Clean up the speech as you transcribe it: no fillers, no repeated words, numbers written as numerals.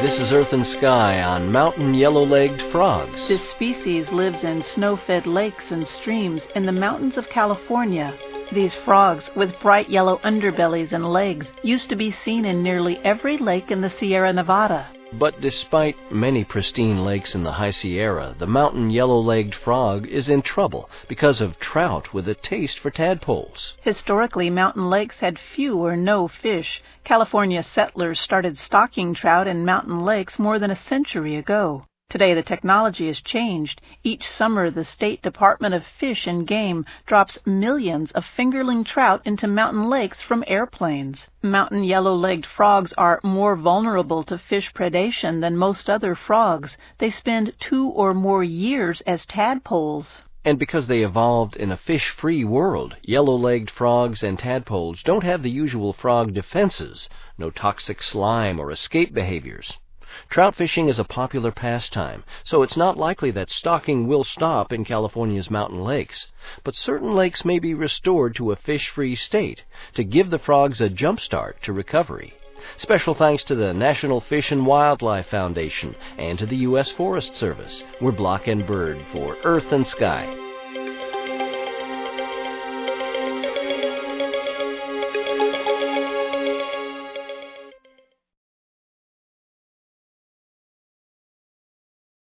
This is Earth and Sky on mountain yellow-legged frogs. This species lives in snow-fed lakes and streams in the mountains of California. These frogs, with bright yellow underbellies and legs, used to be seen in nearly every lake in the Sierra Nevada. But despite many pristine lakes in the High Sierra, the mountain yellow-legged frog is in trouble because of trout with a taste for tadpoles. Historically, mountain lakes had few or no fish. California settlers started stocking trout in mountain lakes more than a century ago. Today, the technology has changed. Each summer, the State Department of Fish and Game drops millions of fingerling trout into mountain lakes from airplanes. Mountain yellow-legged frogs are more vulnerable to fish predation than most other frogs. They spend 2 or more years as tadpoles. And because they evolved in a fish-free world, yellow-legged frogs and tadpoles don't have the usual frog defenses, no toxic slime or escape behaviors. Trout fishing is a popular pastime, so it's not likely that stocking will stop in California's mountain lakes. But certain lakes may be restored to a fish-free state to give the frogs a jump start to recovery. Special thanks to the National Fish and Wildlife Foundation and to the U.S. Forest Service. We're Block and Bird for Earth and Sky.